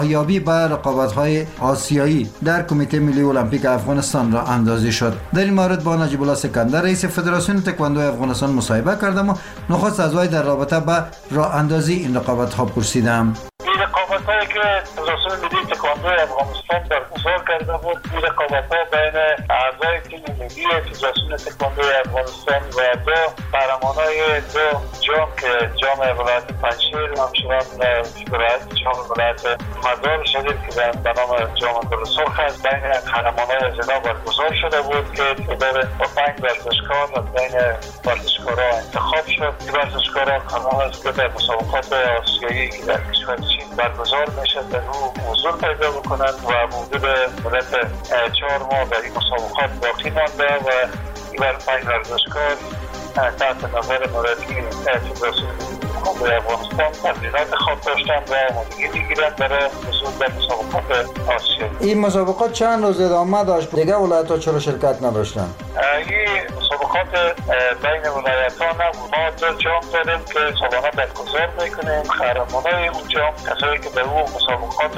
یابی به رقابت‌های آسیایی در کمیته ملی المپیک افغانستان را اندازی شد. در این مورد با نجیب الله سکندر رئیس فدراسیون تکواندو افغانستان مصاحبه کردم و نخست از وی در رابطه با راه اندازی این رقابت‌ها پرسیدم. این رقابت‌هایی که فدراسیون ملی تکواندو افغانستان برگزار کرده بود، این رقابت‌ها بین اعضای تیم ملی فدراسیون تکواندو افغانستان و دو قهرمانای دو جام که جام ولایت پنجشیر و همچنان جام ولایت مزار شدید که به نام جام گل سرخ است، بین قهرمانای از اینا برگزار شده بود که تعداد 5 ورزشکار از بین ورزشکارها انتخاب شد. این ورزشکارها قرار است که در مسابقات آسیایی که در کشور چین برگزار میشه در او حضور پیدا بکنند و حدود مدت 4 ماه در این مسابقات باقی مانده و این 5 ورزشکار تحت نظر مربی فدراسیون تکواندو افغانستان تمرینات خواب داشتند و آمادگی میگیرند برای حضور در مسابقات آسیایی. این مسابقات چند روز ادامه داشت؟ دیگه ولایت‌ها چرا شرکت نداشتند؟ این مسابقات بین ولایت‌ها نبود. ما دو جام داریم که سالانه برگزار میکنیم. قهرمانای اون جام کسایی که در اون مسابقات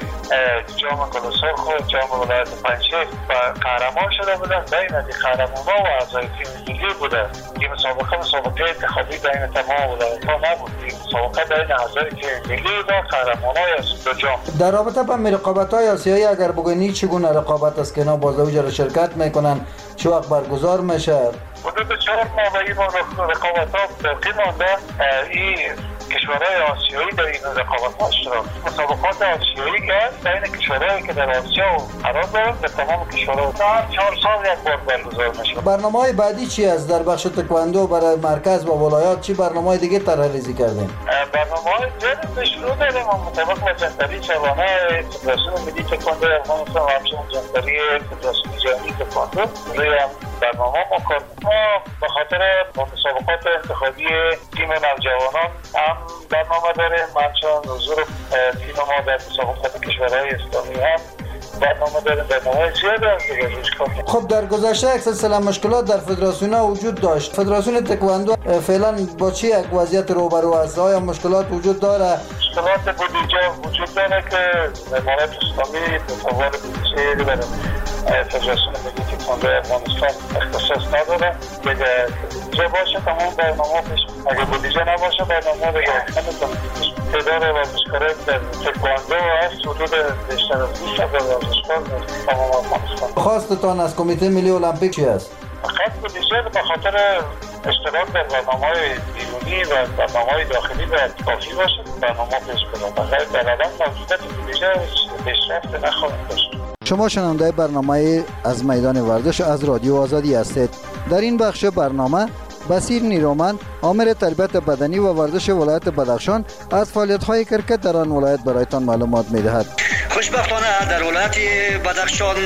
جام گل سرخ و جام ولایت پنجشیر قهرمان شده بودن، بین قهرمان‌ها و اعضای تیم ملی بوده. این مسابقه انتخابی بین تمام ولایت‌ها نبود. این مسابقه بین اعضای تیم ملی و قهرمانای از دو جام. در رابطه با رقابت‌های آسیایی اگر بگویید چگونه رقابت است که اینا باز اوجا شرکت میکنن، چه وقت برگزار میشه؟ حدود 4 ماه و این رقابت‌ها باقی مانده. این کشورهای آسیایی در این رقابت‌ها اشتراک. مسابقات آسیایی که بین کشورهایی که در آسیا قرار دارند به تمام کشورها 4 سال یک بار برگزار میشه. برنامه‌های بعدی چی است در بخش تکواندو برای مرکز و ولایات؟ چی برنامه‌های دیگه طرح‌ریزی کردین؟ برنامه‌های زیادی شروع داریم مطابق با جنبندی سالانه فدراسیون ملی تکواندو افغانستان و همچنین جنبندی فدراسیون جهانی تکواندو روی برنامه ما به خاطر مسابقات انتخابی تیم نوجوانان هم برنامه داریم. همچنین حضور تیم ما در مسابقات کشورهای اسلامی هم برنامه داریم. برنامه زیاده است دیگه روش کنیم. خب در گذشته یک سلسله مشکلات در فدراسیون ها وجود داشت. فدراسیون تکواندو فعلا با چی یک وضعیت روبرو است؟ آیا مشکلات وجود داره؟ مشکلات بودجه وجود داره که امارات اسلامی تصور بودجه برای فدراسیون ملی تکواندو افغانستان اختصاص نداره. اگه بودجه باشه تمام برنامه پیش، اگه بودجه نباشه برنامه دیگه نمیتونه. تعداد ورزشکاران در تکواندو هست حدود بیشتر از 20,000 ورزشکار در تمام افغانستان. خواستتان از کمیته ملی المپیک چی است؟ فقط بودجه به خاطر اشتراک در برنامه‌های بیرونی و برنامه‌های داخلی باید کافی باشه. برنامه پیش کنه. بغیر در الان موجودیت بودجه پیشرفت نخواهیم داشت. شما شنونده برنامه از میدان ورزش از رادیو آزادی هستید. در این بخش برنامه بصیر نیرومند، آمر تربیت بدنی و ورزش ولایت بدخشان از فعالیت‌های کرکت در آن ولایت برایتان معلومات می‌دهد. خوشبختانه در ولایت بدخشان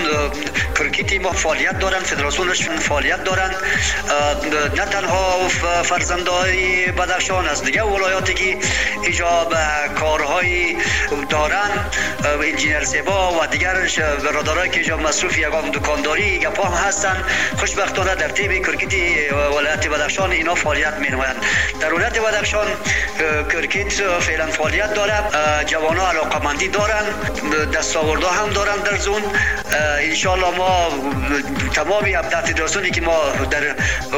کرکتی ما فعالیت دارند، فدراسیونش فعالیت دارند. نه تنها فرزندای بدخشان از دیگه ولایاتی که اینجا کارهای دارند، انجینر سبا و دیگر برادرایی که اینجا مصروف یگان دکانداری گپا هم هستند، خوشبختانه در تیم کرکتی ولایت بدخشان اینا فعالیت می‌نمایند. در ولایت بدخشان کرکت فعلا فعالیت داره. جوانان علاقه‌مندی دارند، دستاورده هم دارن در زون. انشالله ما تمام ابداع فدراسیونی که ما در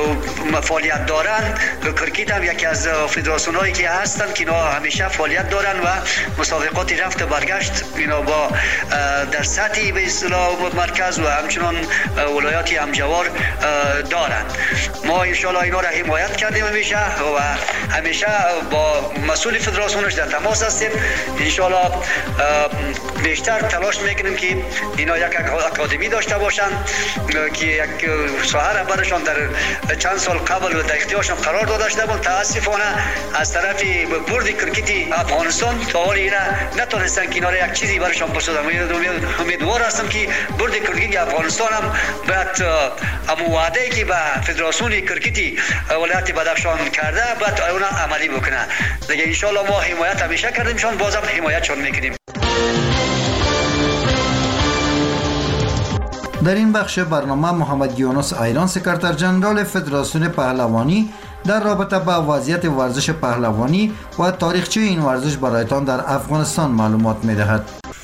فعالیت دارن، کرکت هم یکی از فدراسیون هایی که هستن که اینا همیشه فعالیت دارن و مسابقات رفت و برگشت اینا با در سطح به اصطلاح مرکز و همچنان ولایات همجوار دارن. ما انشالله اینا را حمایت کردیم همیشه و همیشه با مسئول فدراسیونش در تماس هستیم. انشالله بیشتر تلاش میکنیم که اینا یک اکادمی داشته باشن که یک ساحه برشان در چند سال قبل در اختیارشان قرار داده شده بود. متاسفانه از طرف بورد کرکتی افغانستان تا حال اینا نتونستن که اینا را یک چیزی برشان بسازن. امیدوار هستم که بورد کرکتی افغانستان هم باید امو وعده که به فدراسیون کرکتی ولایت بدخشان کرده باید اون عملی بکنه. دیگه ان شاء الله ما حمایت همیشه کردیم، شون بازم حمایتشون میکنیم. در این بخش برنامه محمد یونس ایران سکرتر جنرال فدراسیون پهلوانی در رابطه با وضعیت ورزش پهلوانی و تاریخچه این ورزش برایتان در افغانستان معلومات می‌دهد.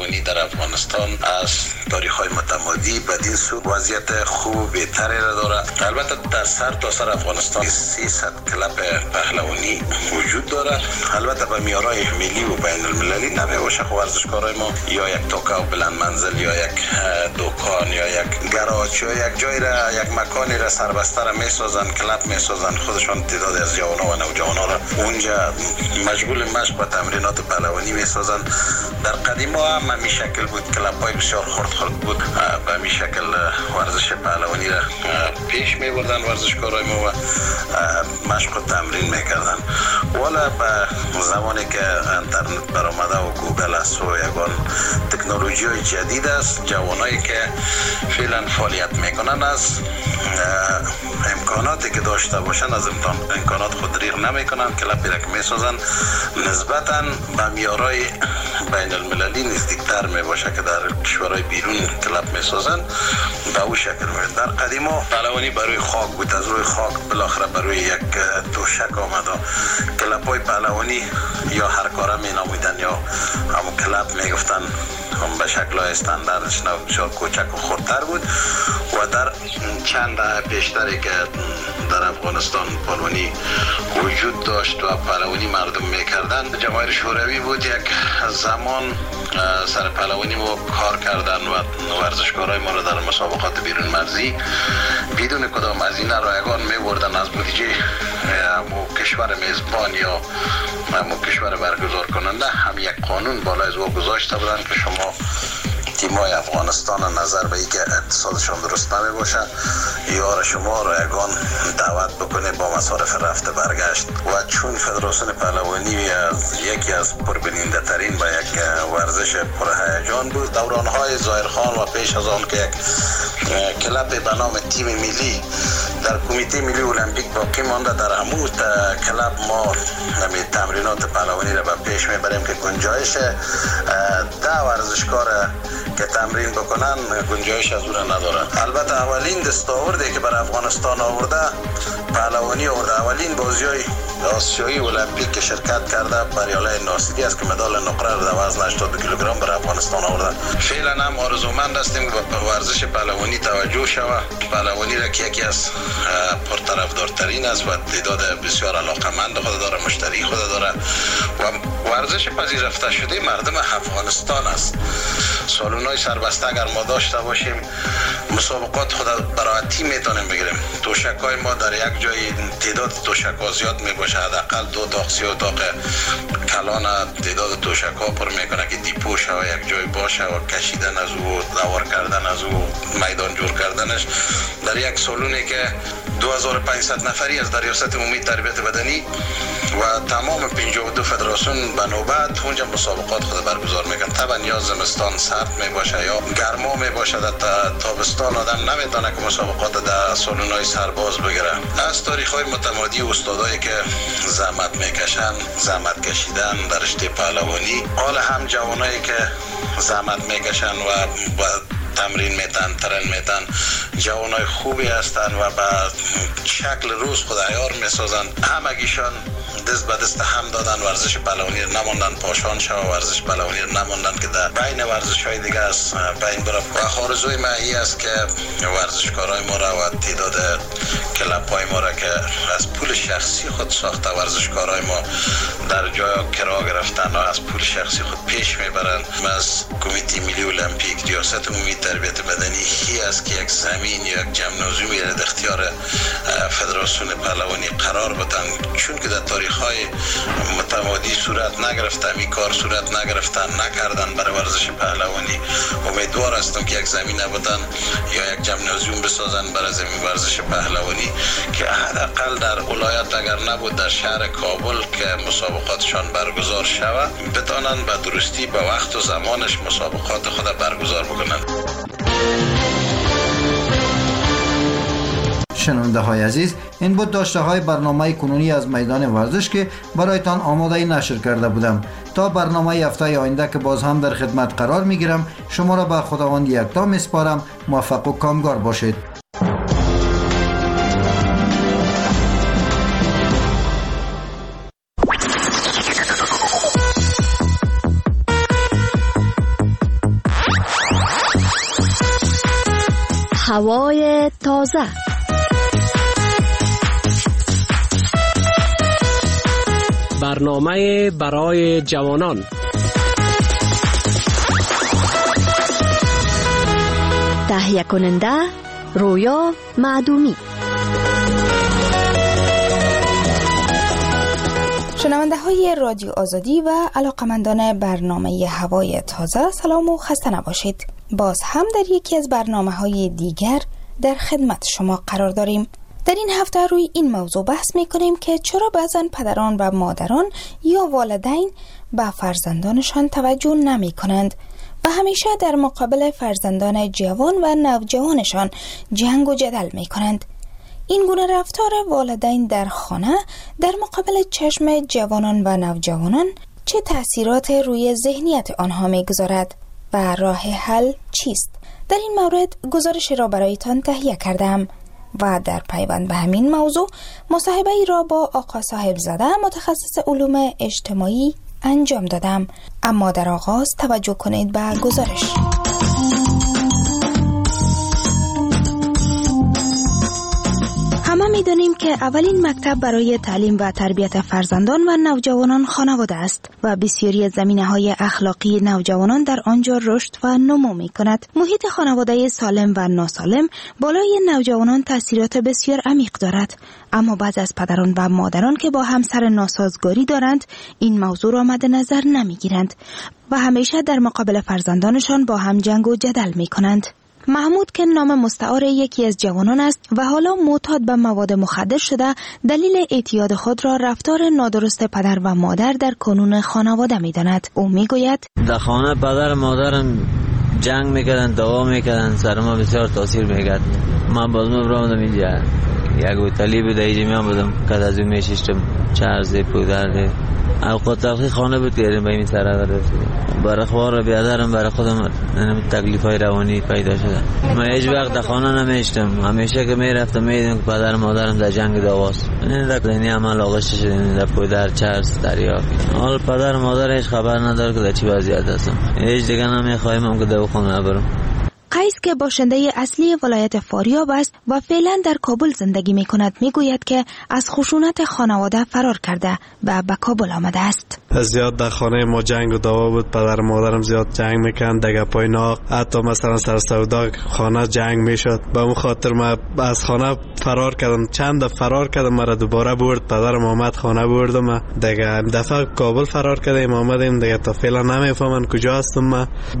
پهلوانی در افغانستان از تاریخ‌های متمادی بدین سو وضعیت خوب بهتری را دارد. البته در سر تا سر افغانستان 300 کلاب پهلوانی وجود دارد. البته به معیارهای ملی و بین المللی نمیباشه. ورزشکارای ما یا یک توکا و بلند منزل یا یک دکان یا یک گاراژ یا یک جای را یک مکانی را سربسته را میسازن، کلاب میسازن، خودشان تعداد از جوانان و نوجوانان را اونجا مشغول مشق و تمرینات پهلوانی میسازن. در قدیم ها هم همین شکل بود، کلاب‌های بسیار خرد بود. به همین شکل ورزش پهلوانی را پیش میبردن ورزشکارای ما و مشق و تمرین میکردن. والا به زمانی که اینترنت برآمده و گوگل است و یگان تکنولوژی های جدید است، جوانایی که فعلا فعالیت میکنن از امکاناتی که داشته باشن از امکانات خود ریغ نمیکنن، کلابی را که میسازن نسبتاً به معیارهای بین المللی نزدیکتر میباشه که در کشورهای بیرون کلاب میسازن. به او شکل میاد. در قدیما پهلوانی بروی خاک بود، از روی خاک بالاخره بروی یک توشک آمد و کلاب‌های پهلوانی یا هر کاره می نامیدن یا همون کلاب میگفتن. هم به شکل استانداردش بسیار کوچک و خردتر بود و در چند دهه پیشتری که در افغانستان پهلوانی وجود داشت و پهلوانی مردم میکردن، جماهیر شوروی بود یک زمان سر پهلوانی ما کار کردن و ورزشکارای ما را در مسابقات بیرون مرزی بدون کدام هزینه رایگان میبردن از بودجه کشور میزبان یا کشور برگزار کننده. هم یک قانون بالای از او گذاشته بودن که شما تیمای افغانستان نظر به اینکه اقتصادشان درست نمی باشه یار شما را یگان دعوت بکنه با مصارف رفته برگشت. و چون فدراسیون پهلوانی یکی از پربیننده ترین و یک ورزش پرهیجان بود، دورانهای ظاهرخان و پیش از آن که یک کلاب به نام تیم ملی در کمیته ملی المپیک باقی مانده، در همون کلاب ما تمرینات پهلوانی را به پیش میبریم که گنجایش 10 ورزشکار که تمرین بکنن گنجایش از اون نداره. البته اولین دستاوردی که بر افغانستان آورده پهلوانی آورده، اولین بازی‌های آسیایی المپیک که شرکت کرده بریاله ناصری است که مدال نقره را در وزن 80 کیلوگرم بر افغانستان آورده. فعلا هم آرزومند هستیم که به ورزش پهلوانی توجه شود. پهلوانی را که یکی از پرطرفدارترین است و تعداد بسیار علاقمند خود داره، مشتری خود داره و ورزش پذیرفته شده مردم افغانستان است. سالونای سربسته اگر ما داشته باشیم مسابقات خود براحتی میتونیم بگیریم. توشک‌های ما در یک جای تعداد توشک‌ها زیاد میباشه، حداقل 2 تا 3 اتاق کلان تعداد توشک‌ها پر میکنه که دیپوش و یک جای باشه و کشیدن از او، دوار کردن از او، میدان جور کردنش در یک سالونی که 2500 نفری از ریاست عمومی تربیت بدنی و تمام 52 فدراسیون به نوبت اونجا مسابقات خود برگزار میکنن. طبعا یا زمستان سرد میباشه یا گرما میباشه، در تابستان آدم نمیتونه که مسابقات در سالونای سرباز بگیره. از تاریخ‌های متمادی استادایی که زحمت میکشن، زحمت کشیدن در رشته پهلوانی، حال هم جوانایی که زحمت میکشن و تمرین میتن، ترن میتن، جوانای خوبی هستن و به شکل روز خود عیار میسازن. همگیشان دست به دست هم دادن، ورزش پهلوانی نماندن پاشان شو، ورزش پهلوانی نماندن که در بین ورزش های دیگه است بین بره. و آرزوی من این است که ورزشکارای ما را و تعداد کلاب های ما را که از پول شخصی خود ساخته ورزشکارای ما در جای کرا گرفتن و از پول شخصی خود پیش میبرن. از کمیته ملی المپیک ریاست عمومی تربیت بدنی هی است که یک زمین یا یک جمنازیومی را در اختیار فدراسیون پهلوانی قرار بدن، چون که در تاریخ‌های متمادی صورت نگرفته، می کار صورت نگرفتن نکردن برای ورزش پهلوانی. امیدوار هستم که یک زمین بدن یا یک جمنازیوم بسازن برای زمین ورزش پهلوانی که حداقل در ولایت اگر نبود در شهر کابل که مسابقاتشان برگزار شود بتانن به درستی به وقت و زمانش مسابقات خود برگزار بکنن. شنونده های عزیز، این بود داشته های برنامه کنونی از میدان ورزش که برایتان آماده نشر کرده بودم. تا برنامه هفته آینده که باز هم در خدمت قرار می گیرم، شما را به خداوند یکتا می سپارم. موفق و کامگار باشید. هوای تازه. برنامه برای جوانان. تهیه کننده رویا معدومی. شنونده های رادیو آزادی و علاقمندان برنامه هوای تازه، سلام و خسته نباشید. باز هم در یکی از برنامه های دیگر در خدمت شما قرار داریم. در این هفته روی این موضوع بحث می کنیم که چرا بعضن پدران و مادران یا والدین به فرزندانشان توجه نمی کنند و همیشه در مقابل فرزندان جوان و نوجوانشان جنگ و جدل می کنند. این گونه رفتار والدین در خانه در مقابل چشم جوانان و نوجوانان چه تأثیرات روی ذهنیت آنها می‌گذارد و راه حل چیست؟ در این مورد گزارش را برایتان تهیه کردم و در پیوند به همین موضوع مصاحبه ای را با آقا صاحب زاده متخصص علوم اجتماعی انجام دادم. اما در آغاز توجه کنید به گزارش. همه می‌دانیم که اولین مکتب برای تعلیم و تربیت فرزندان و نوجوانان خانواده است و بسیاری زمینه‌های اخلاقی نوجوانان در آنجا رشد و نمو می‌کند. محیط خانواده سالم و ناسالم بالای نوجوانان تأثیرات بسیار عمیق دارد، اما بعضی از پدران و مادران که با همسر ناسازگاری دارند این موضوع را مد نظر نمی‌گیرند و همیشه در مقابل فرزندانشان با هم جنگ و جدل می‌کنند. محمود که نام مستعار یکی از جوانان است و حالا معتاد به مواد مخدر شده، دلیل اعتیاد خود را رفتار نادرست پدر و مادر در کنون خانواده می‌داند. او می‌گوید در خانه پدر و مادرم جنگ می‌کردند، دعوا می‌کردند، سر ما بسیار تاثیر می‌کرد. من باز برآمدم اینجا، یک بوتلی بود اینجا میام بودم که از اون میشیشتم چرزی پودر اوقات تلخی خانه بود که به این سر رسیدم. برای خوار بیادرم برای خودم تکلیفای روانی پیدا شده. من هیچ وقت در خانه نمیشتم، همیشه که میرفتم میدیدم که پدر مادرم در جنگ دعواست. این در ذهنی عمل آغشته شده، در پودر چرس دریا. حال پدر مادر هیچ خبر نداره که در چی وضعیت هستم. هیچ دیگه نمیخوایم که دواخانه برم. قیس که باشنده اصلی ولایت فاریاب است و فعلا در کابل زندگی می کند میگوید که از خشونت خانواده فرار کرده و به کابل آمده است. زیاد در خانه ما جنگ و دعوا بود، پدر مادرم زیاد جنگ میکردن، دیگه پای ناق، حتی مثلا سر سودا خانه جنگ میشد. به اون خاطر من از خانه فرار کردم، چند دفعه فرار کردم، مرا دوباره برد پدرم آمد خانه بردم. دیگه دفعه کابل فرار کردیم آمدیم، دیگه تا فعلا نمیفهمن کجا هستم. من